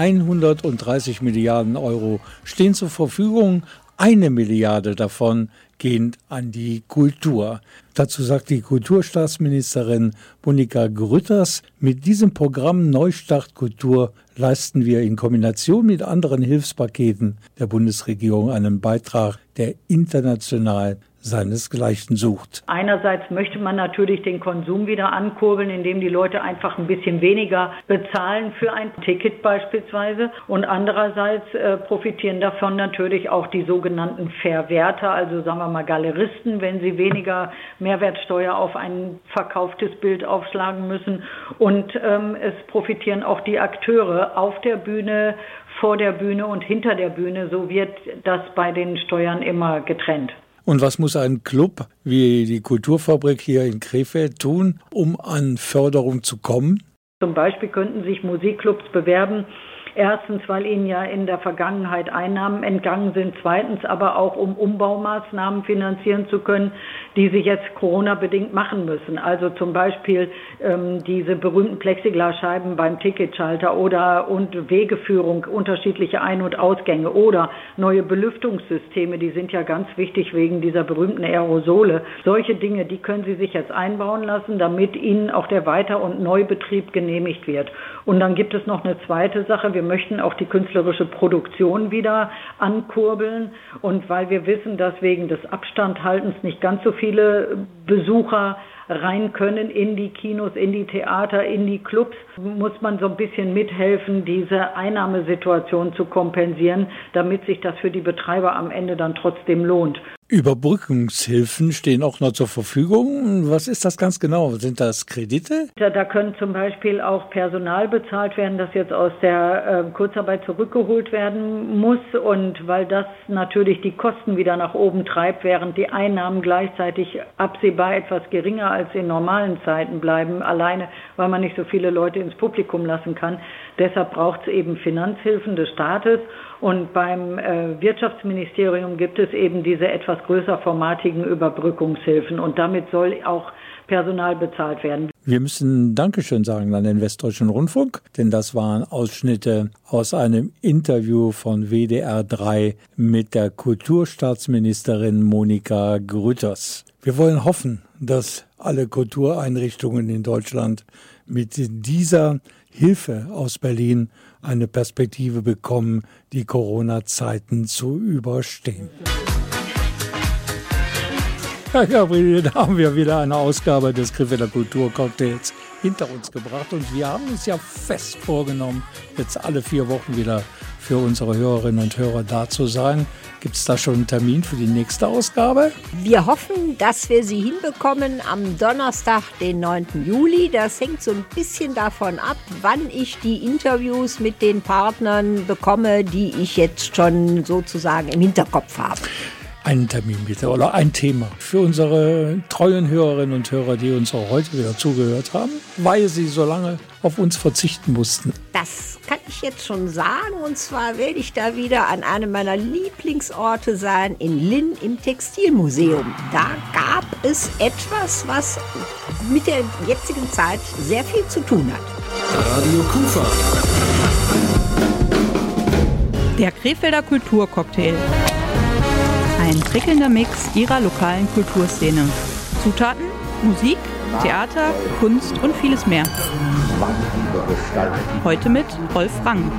130 Milliarden Euro stehen zur Verfügung. 1 Milliarde davon gehen an die Kultur. Dazu sagt die Kulturstaatsministerin Monika Grütters, mit diesem Programm Neustart Kultur leisten wir in Kombination mit anderen Hilfspaketen der Bundesregierung einen Beitrag, der international seinesgleichen sucht. Einerseits möchte man natürlich den Konsum wieder ankurbeln, indem die Leute einfach ein bisschen weniger bezahlen für ein Ticket beispielsweise. Und andererseits profitieren davon natürlich auch die sogenannten Verwerter, also sagen wir mal Galeristen, wenn sie weniger Mehrwertsteuer auf ein verkauftes Bild aufschlagen müssen. Und es profitieren auch die Akteure auf der Bühne, vor der Bühne und hinter der Bühne. So wird das bei den Steuern immer getrennt. Und was muss ein Club wie die Kulturfabrik hier in Krefeld tun, um an Förderung zu kommen? Zum Beispiel könnten sich Musikclubs bewerben. Erstens, weil ihnen ja in der Vergangenheit Einnahmen entgangen sind. Zweitens aber auch, um Umbaumaßnahmen finanzieren zu können, die sie jetzt Corona-bedingt machen müssen. Also zum Beispiel diese berühmten Plexiglasscheiben beim Ticketschalter und Wegeführung, unterschiedliche Ein- und Ausgänge oder neue Belüftungssysteme, die sind ja ganz wichtig wegen dieser berühmten Aerosole. Solche Dinge, die können sie sich jetzt einbauen lassen, damit ihnen auch der Weiter- und Neubetrieb genehmigt wird. Und dann gibt es noch eine zweite Sache. Wir möchten auch die künstlerische Produktion wieder ankurbeln. Und weil wir wissen, dass wegen des Abstandhaltens nicht ganz so viele Besucher rein können in die Kinos, in die Theater, in die Clubs, muss man so ein bisschen mithelfen, diese Einnahmesituation zu kompensieren, damit sich das für die Betreiber am Ende dann trotzdem lohnt. Überbrückungshilfen stehen auch noch zur Verfügung. Was ist das ganz genau? Sind das Kredite? Da können zum Beispiel auch Personal bezahlt werden, das jetzt aus der Kurzarbeit zurückgeholt werden muss. Und weil das natürlich die Kosten wieder nach oben treibt, während die Einnahmen gleichzeitig absehbar etwas geringer als in normalen Zeiten bleiben, alleine weil man nicht so viele Leute ins Publikum lassen kann. Deshalb braucht es eben Finanzhilfen des Staates. Und beim Wirtschaftsministerium gibt es eben diese etwas größer formatigen Überbrückungshilfen. Und damit soll auch Personal bezahlt werden. Wir müssen Dankeschön sagen an den Westdeutschen Rundfunk, denn das waren Ausschnitte aus einem Interview von WDR 3 mit der Kulturstaatsministerin Monika Grütters. Wir wollen hoffen, dass alle Kultureinrichtungen in Deutschland mit dieser Hilfe aus Berlin eine Perspektive bekommen, die Corona-Zeiten zu überstehen. Ja, Gabriele, da haben wir wieder eine Ausgabe des Krefelder Kulturcocktails hinter uns gebracht. Und wir haben uns ja fest vorgenommen, jetzt alle 4 Wochen wieder für unsere Hörerinnen und Hörer dazu sagen? Gibt es da schon einen Termin für die nächste Ausgabe? Wir hoffen, dass wir sie hinbekommen am Donnerstag, den 9. Juli. Das hängt so ein bisschen davon ab, wann ich die Interviews mit den Partnern bekomme, die ich jetzt schon sozusagen im Hinterkopf habe. Einen Termin bitte oder ein Thema für unsere treuen Hörerinnen und Hörer, die uns auch heute wieder zugehört haben, weil sie so lange auf uns verzichten mussten. Das kann ich jetzt schon sagen, und zwar werde ich da wieder an einem meiner Lieblingsorte sein, in Linn im Textilmuseum. Da gab es etwas, was mit der jetzigen Zeit sehr viel zu tun hat. Radio Kufa. Der Krefelder Kulturcocktail. Ein prickelnder Mix ihrer lokalen Kulturszene. Zutaten, Musik, Theater, Kunst und vieles mehr. Heute mit Rolf Rang.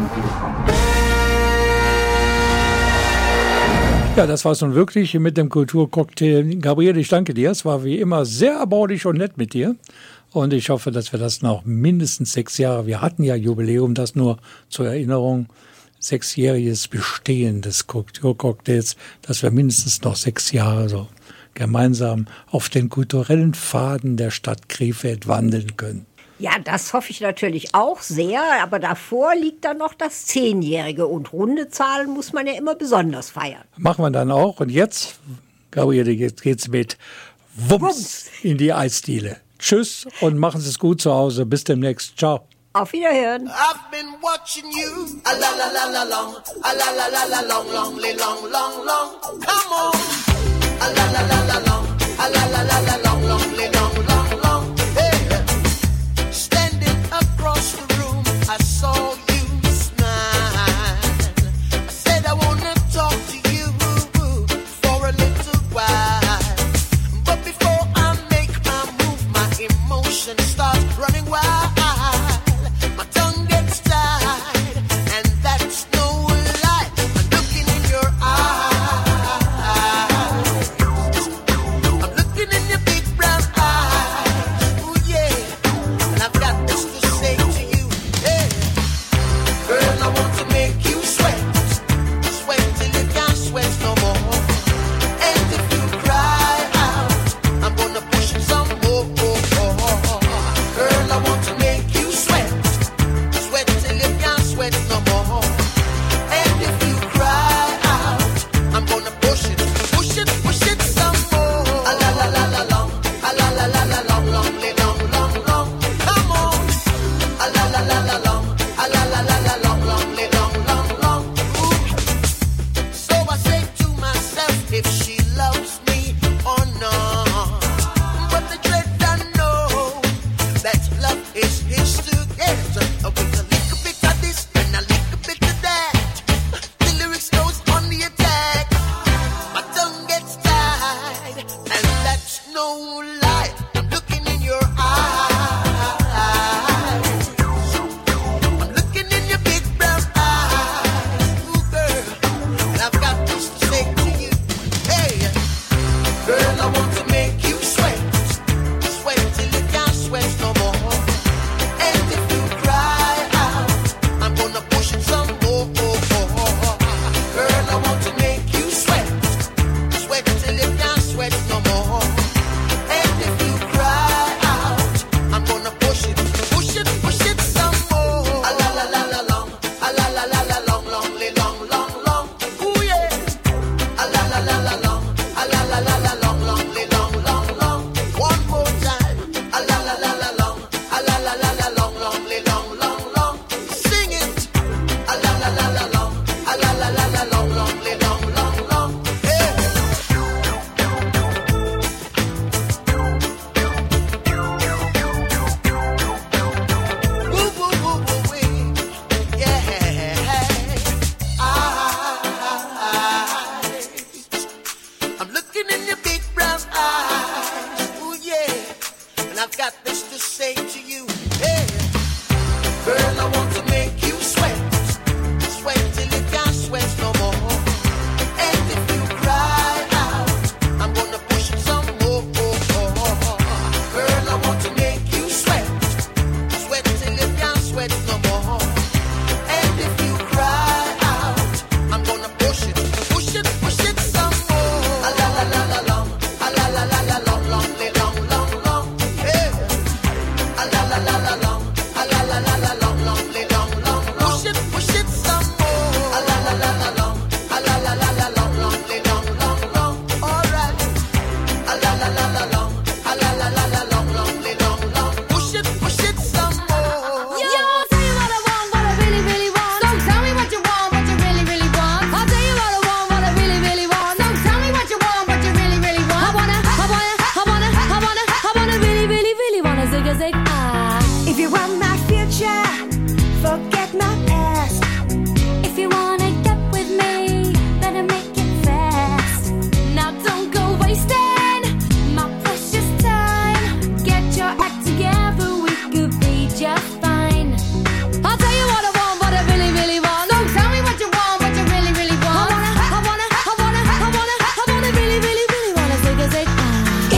Ja, das war es nun wirklich mit dem Kulturcocktail. Gabriele, ich danke dir. Es war wie immer sehr erbaulich und nett mit dir. Und ich hoffe, dass wir das noch mindestens 6 Jahre, wir hatten ja Jubiläum, das nur zur Erinnerung, 6-jähriges Bestehen des Kulturcocktails, dass wir mindestens noch 6 Jahre so gemeinsam auf den kulturellen Pfaden der Stadt Krefeld wandeln können. Ja, das hoffe ich natürlich auch sehr, aber davor liegt dann noch das 10-Jährige und runde Zahlen muss man ja immer besonders feiern. Machen wir dann auch. Und jetzt, Gabriele, jetzt geht's mit Wumms in die Eisdiele. Tschüss und machen Sie es gut zu Hause. Bis demnächst. Ciao. Auf Wiederhören. I've been watching you, a la la la la long, a la la la la long, long, long, long, long. Come on, a la la la la long, a la la la la long, long, long, long, long. Hey, standing across the room, I saw you smile. I said I wanna talk to you for a little while, but before I make my move, my emotions start running wild.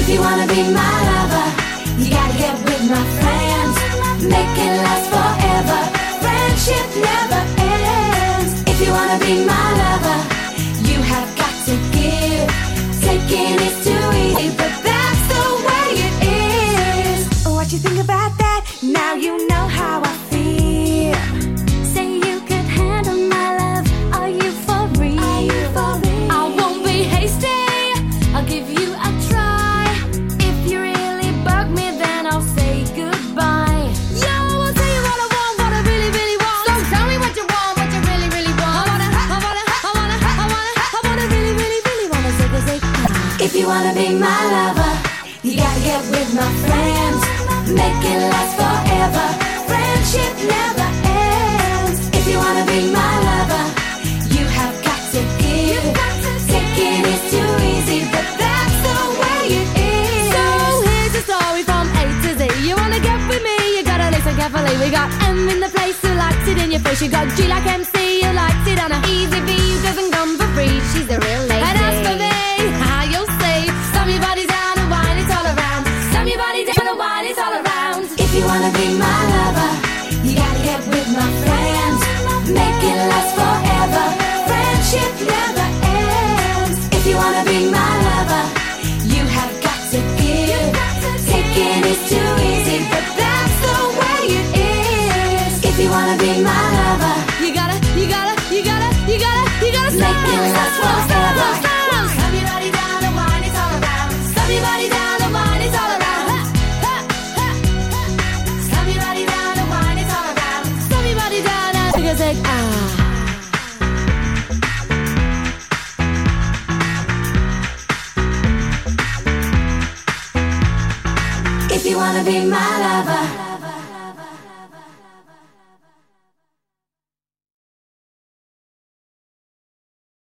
If you wanna be my lover, you gotta get with my friends. Make it last forever. Friendship never ends. If you wanna be my lover, you have got to give. Taking is too easy, but that's the way it is. What you think about that? Now you know how I feel. Say you could handle my love. Are you for real? I won't be hasty. I'll give you a try. If you really bug me, then I'll say goodbye. Yo, I'll tell you what I want, what I really, really want. So tell me what you want, what you really, really want. I wanna really, really, really wanna say. If you wanna be my lover, you gotta get with my friends. Make it last forever. Friendship never ends. If you wanna be my lover, you have got to give. Taking is too easy, but that's the way it is. So here's a story from A to Z. You wanna get with me, you gotta listen carefully. We got M in the place who likes it in your face. You got G like MC, who likes it on a easy V, who doesn't come for free. She's a real lady. And as for me, how you'll say, slam your body down and wine it all around. Slam your body down and wine it all around. If you wanna be my lover, you gotta get with my friends. Make it last forever. Friendship never ends. If you wanna be my lover, you have got to give. Taking is too easy, but that's the way it is. If you wanna be my lover, you gotta make it last forever. Slam your body down and wine it all around. Slam your body down and wine it all around. Slam your body down and wine it all around. Slam your body down and figure say If you wanna be my lover,